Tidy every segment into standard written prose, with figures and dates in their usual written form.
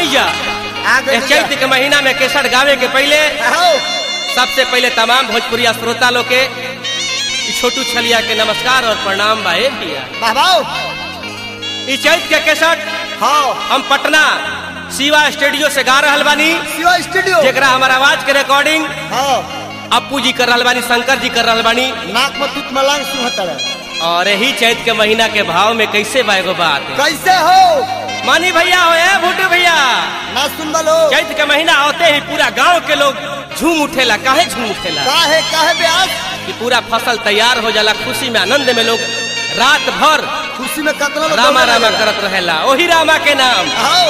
आइया चैत के महीना में केसर गावे के पहले सबसे पहले तमाम भोजपुरिया श्रोता लोग के छोटू छलिया के नमस्कार और प्रणाम भाई भैया। इस चैत के केसर हम पटना शिवा स्टूडियो से गा रहल बानी। शिवा स्टूडियो जेकरा हमारा आवाज के रिकॉर्डिंग अप्पू जी कर रहल बानी, शंकर जी कर रहल बानी। नाक में तुत मलांग सुहतर और यही चैत के महीना के भाव में कैसे बाएगो बात कैसे हो मानी भैया हो भूटू भैया ना सुन बलो। चैत के महीना होते ही पूरा गांव के लोग झूम उठेला। काहे झूम उठेला? काहे ब्यास कि पूरा फसल तैयार हो जाला, खुशी में आनंद में लोग रात भर खुशी में कतना रामा रामा करत रहेला। वही रामा के नाम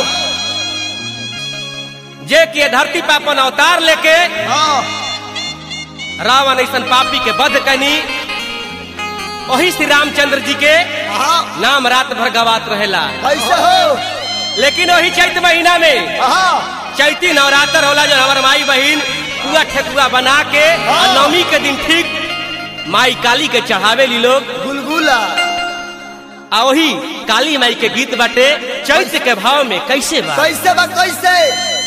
जे कि धरती पर अपन अवतार लेके रावण ऐसा पापी के वध कनी, वही श्री रामचंद्र जी के नाम रात भर गवात रहेला। कैसे हो? लेकिन वही चैत महीना में चैती नवरात्र होला जो हमार माई बहन पुआ ठेकुआ बना के नवमी के दिन ठीक माई काली के चढ़ावे ली लोग गुलगुला। आ वही काली माई के गीत बाटे चैत के भाव में कैसे बा कैसे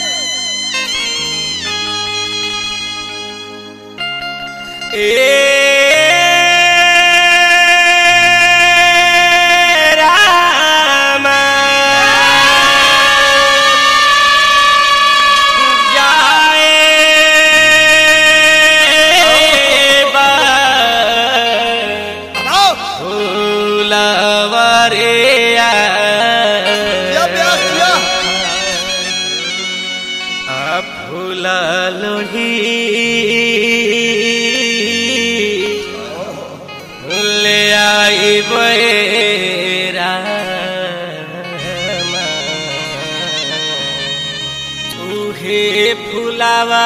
फुलावा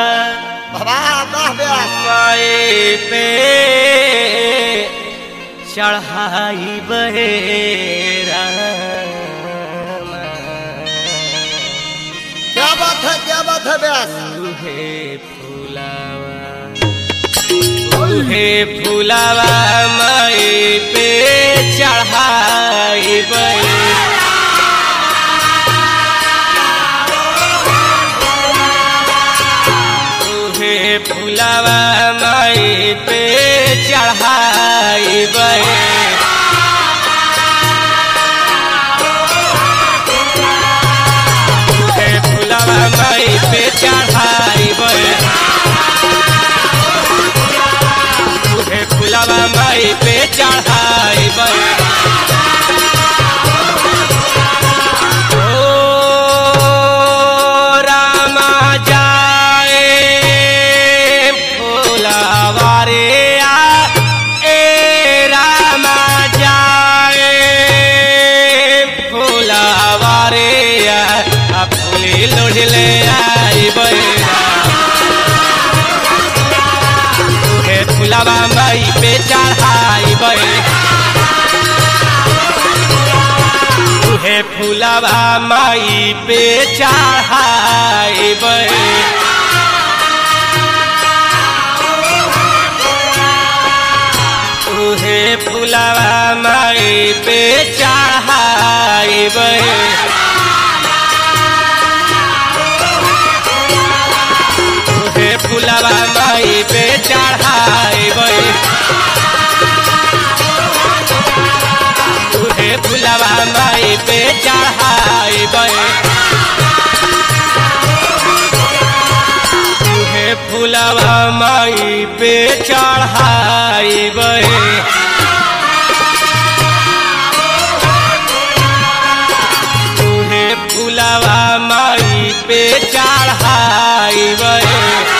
पे चढ़ाई बहेरा। क्या बात है ब्यास। फुलावा माई पे चढ़ाई बहेरा। फुलावा माई पे चढ़ाई बहेरा। फुलावा माई पे चढ़ाई बहेरा। फुलावा माई पे चढ़ाई बहेरा। लोढ़ले आई बहेरा। फुलावा माई पे चढ़ाई बहेरा। फुलावा माई पे चढ़ाई बहेरा। फुलावा माई पे चढ़ाई बहेरा। फुलावा माई पे चढ़ाई बहेरा। फुलावा माई पे चढ़ाई बहेरा। फुलावा माई पे चढ़ाई बहेरा। फुलावा माई पे चढ़ाई बहेरा।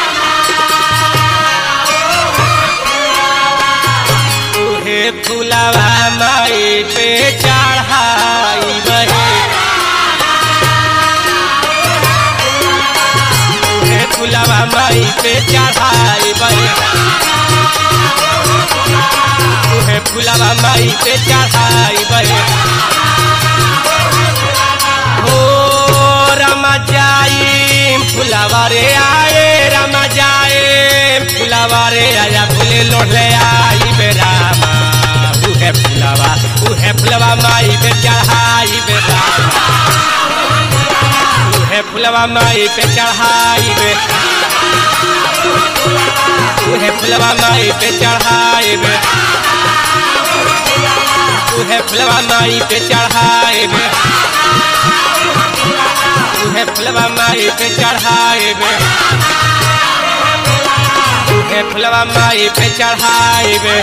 फुलावा माई पे चढ़ाई बहेरा। फुलावा माई पे चढ़ाई बहेरा। फुलावा माई पे चढ़ाई बहेरा। हो रमा जाई फुलावा रे आए, रमा जाए फुलावा रे आया। फूले लोढ़ले आई बेरा फुलावा माई पे चढ़ाई बेरा। फुलवा माई पे चढ़ाइबे उहे फुलवा माई पे चढ़ाइबे उहे फुलवा माई पे चढ़ाइबे उहे फुलवा माई पे चढ़ाइबे उहे फुलवा माई पे चढ़ाइबे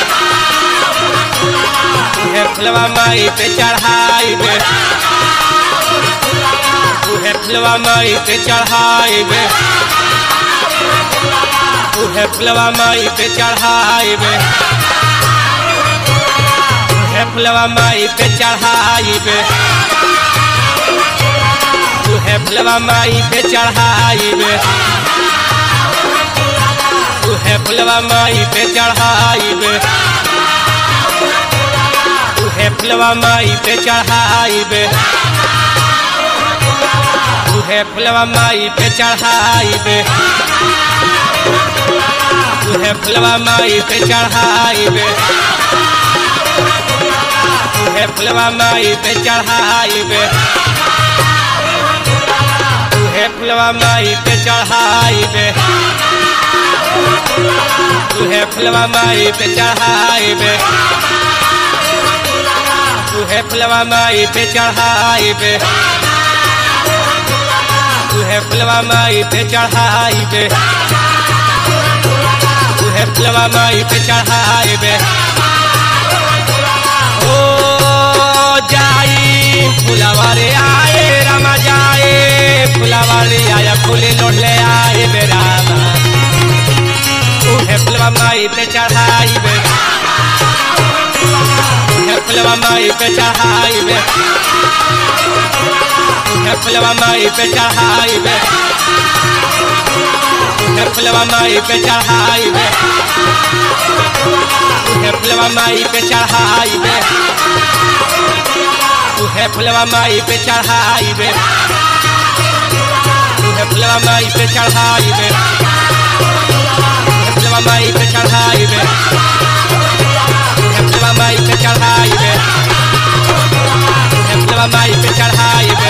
उहे फुलवा माई पे चढ़ाइबे उहे फुलवा माई पे चढ़ाइबे उहे फुलवा माई पे चढ़ाइबे उहे फुलवा माई पे चढ़ाइबे उहे फुलवा माई पे चढ़ाइबे उहे फुलवा माई पे चढ़ाइबे उहे फुलवा माई पे चढ़ाइबे उहे फुलवा माई पे चढ़ाइबे उहे फुलवा माई पे चढ़ाइबे उहे फुलवा माई पे चढ़ाइबे उहे फुलवा माई पे चढ़ाइबे उहे फुलवा माई पे चढ़ाइबे उहे फुलवा माई पे चढ़ाइबे उहे फुलवा माई पे चढ़ाइबे उहे फुलवा माई पे चढ़ाइबे ओ जाई फुलवा रे आए रामा जाए फुलवा रे आया फूले लोटले आए बे रामा उहे फुलवा माई पे चढ़ाइबे उहे फुलवा माई पे चढ़ाइबे उहे फुलवा माई पे चढ़ाइबे उहे फुलवा माई पे चढ़ाइबे उहे फुलवा माई पे चढ़ाइबे उहे फुलवा माई पे चढ़ाइबे उहे फुलवा माई पे चढ़ाइबे उहे फुलवा माई पे चढ़ाइबे उहे फुलवा माई पे चढ़ाइबे उहे फुलवा माई पे चढ़ाइबे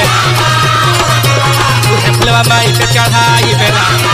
उहे फुलवा माई पे चढ़ाइबे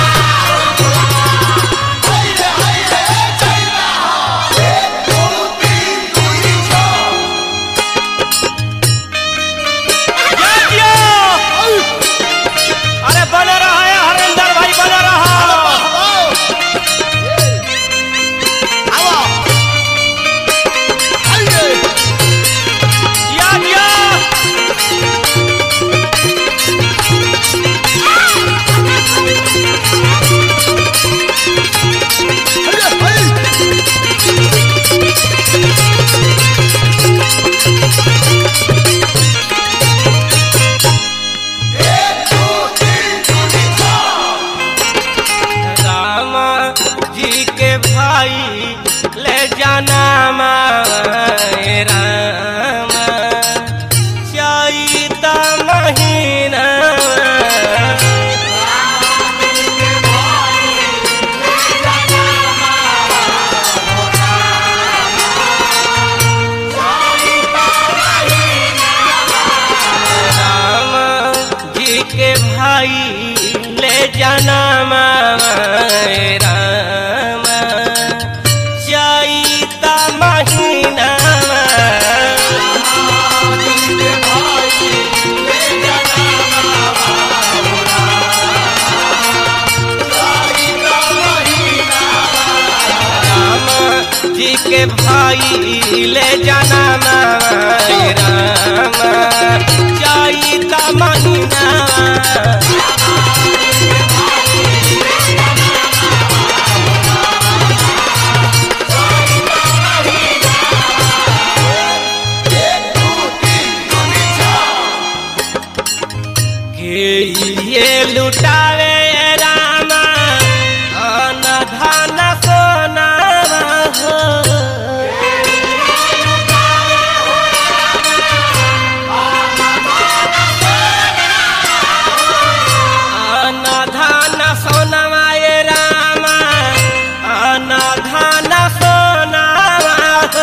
के भाई ले जाना राम जाई ता महीना ये लुटावे रामा अन धन सोना हो अन धन सोना रामा अन धन सोना हो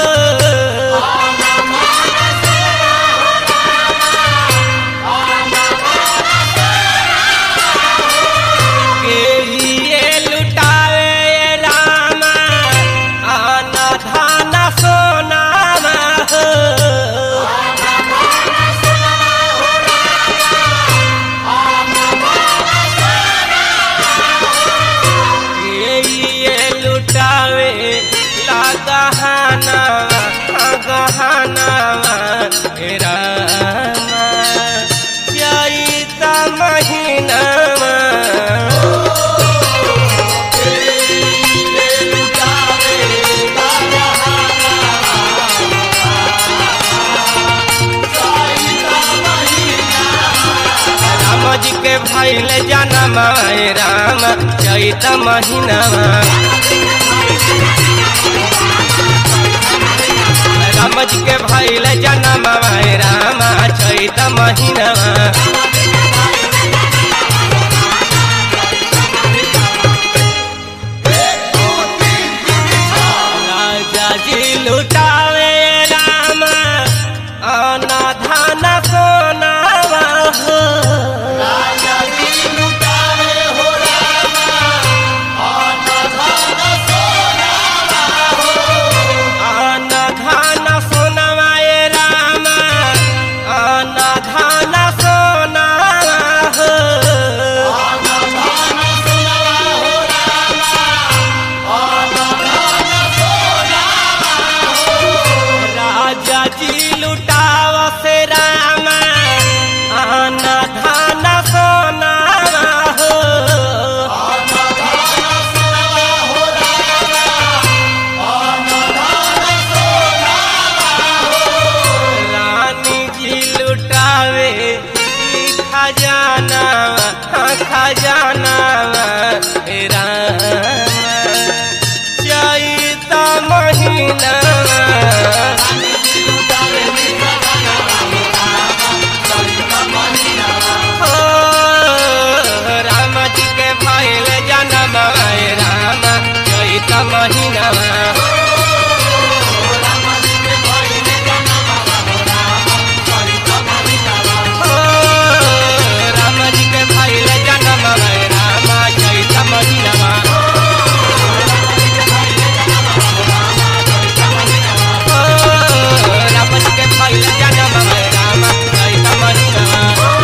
महीना राम जी के भइल जनम राम चैत महीना राम जी के भइल जनम राम चैत महीना राजा जी लुटावे राम अन्न धन सोनावा हो राजा जी लुटावे हो राम अन्न धन सोनावा हो अन्न धन सोनावा राम अन्न धन सोनावा हो अन्न धन सोनावा हो राम अन्न धन सोनावा हो राजा जी लुटाव से राम अन्न धन सोनावा हो अन्न धन सोनावा हो राम अन्न धन सोनावा हो रानी जी लुटावे ई खजाना खजाना राम चैत महीना राम जी के भइल जनम राम चैत महीना राम जी के भइल जनम राम चैत महीना राम जी के भइल जनम राम चैत महीना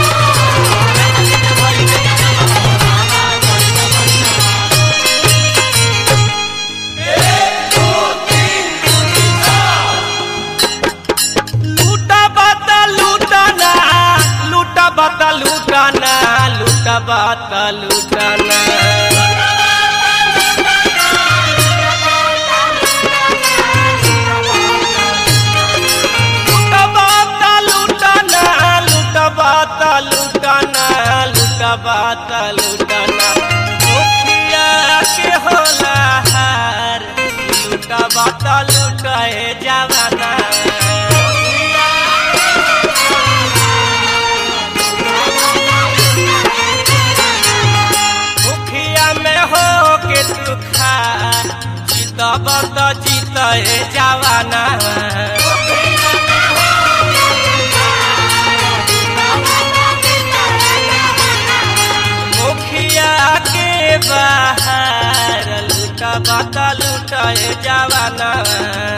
लूटा लूटाना लूटाना मुखिया के होला हार लूटा बाता लूटाए जवाना जीत जीते जवाना मुखिया के बाहर लूटा बाता लूटाए जवाना